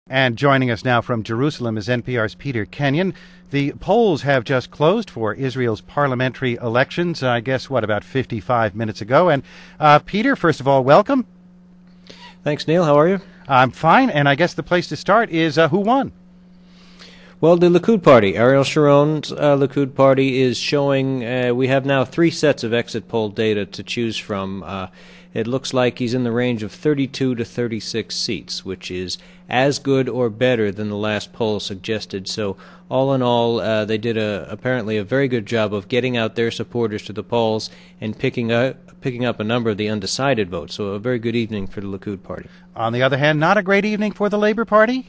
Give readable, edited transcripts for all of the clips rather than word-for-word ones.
And joining us now from Jerusalem is NPR's Peter Kenyon. The polls have just closed for Israel's parliamentary elections, I guess, about 55 minutes ago. And Peter, first of all, welcome. Thanks, Neil. How are you? I'm fine, and I guess the place to start is who won? Well, the Likud Party, Ariel Sharon's Likud Party, is showing, we have now 3 sets of exit poll data to choose from. It looks like he's in the range of 32 to 36 seats, which is as good or better than the last poll suggested. So all in all, they did apparently a very good job of getting out their supporters to the polls and picking up a number of the undecided votes. So a very good evening for the Likud Party. On the other hand, not a great evening for the Labor Party?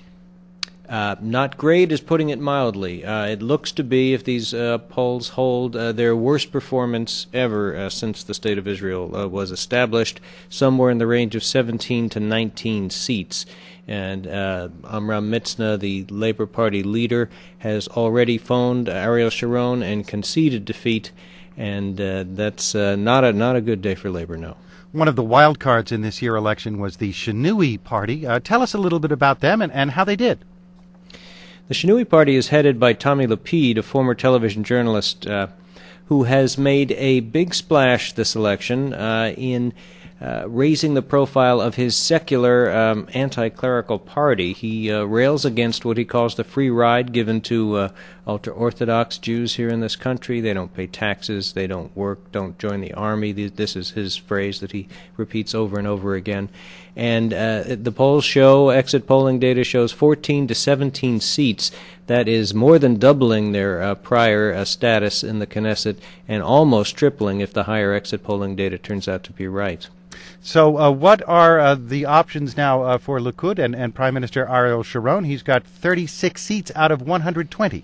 Not great is putting it mildly. It looks to be, if these polls hold, their worst performance ever since the State of Israel was established, somewhere in the range of 17 to 19 seats. And Amram Mitznah, the Labor Party leader, has already phoned Ariel Sharon and conceded defeat, and that's not a good day for Labor, no. One of the wild cards in this year's election was the Shinui Party. Tell us a little bit about them and how they did. The Shinui Party is headed by Tommy Lapid, a former television journalist who has made a big splash this election in raising the profile of his secular anti-clerical party. He rails against what he calls the free ride given to ultra-Orthodox Jews here in this country. They don't pay taxes, they don't work, don't join the army. This is his phrase that he repeats over and over again. And the polls show, exit polling data shows 14 to 17 seats. That is more than doubling their prior status in the Knesset and almost tripling if the higher exit polling data turns out to be right. So what are the options now for Likud and Prime Minister Ariel Sharon? He's got 36 seats out of 120.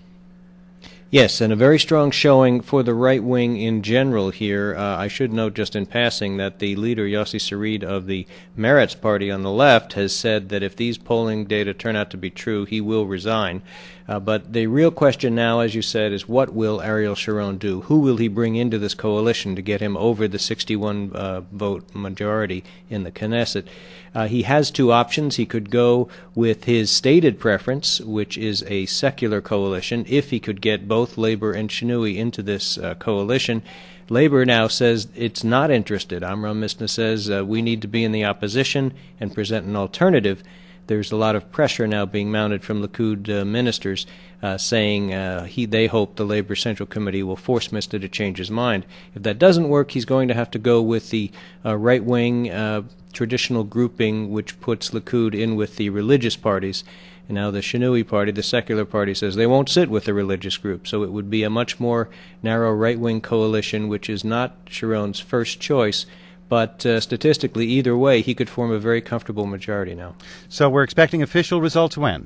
Yes, and a very strong showing for the right wing in general here. I should note just in passing that the leader, Yossi Sarid of the Meretz Party on the left, has said that if these polling data turn out to be true, he will resign. But the real question now, as you said, is what will Ariel Sharon do? Who will he bring into this coalition to get him over the 61-vote majority in the Knesset? He has 2 options. He could go with his stated preference, which is a secular coalition, if he could get both Labor and Shinui into this coalition. Labor now says it's not interested. Amram Mitznah says we need to be in the opposition and present an alternative. There's a lot of pressure now being mounted from Likud ministers saying they hope the Labor Central Committee will force Mitznah to change his mind. If that doesn't work, he's going to have to go with the right-wing traditional grouping, which puts Likud in with the religious parties. And now the Shinui Party, the secular party, says they won't sit with the religious group. So it would be a much more narrow right-wing coalition, which is not Sharon's first choice. But statistically, either way, he could form a very comfortable majority now. So we're expecting official results when?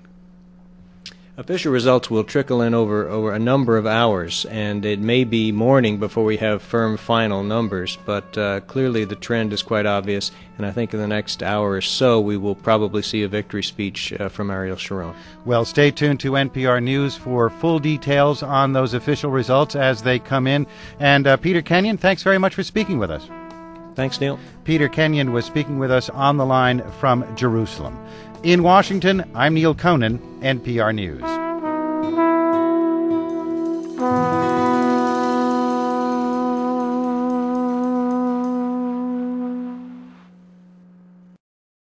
Official results will trickle in over a number of hours, and it may be morning before we have firm final numbers, but clearly the trend is quite obvious, and I think in the next hour or so we will probably see a victory speech from Ariel Sharon. Well, stay tuned to NPR News for full details on those official results as they come in. And Peter Kenyon, thanks very much for speaking with us. Thanks, Neil. Peter Kenyon was speaking with us on the line from Jerusalem. In Washington, I'm Neil Conan, NPR News.